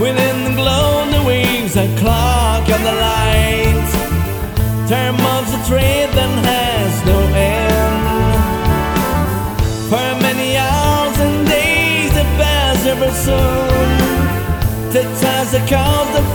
Within the glow, the waves, a clock on the light. Time of the trade that has no end. For many hours and days that pass ever soon. The times that cause the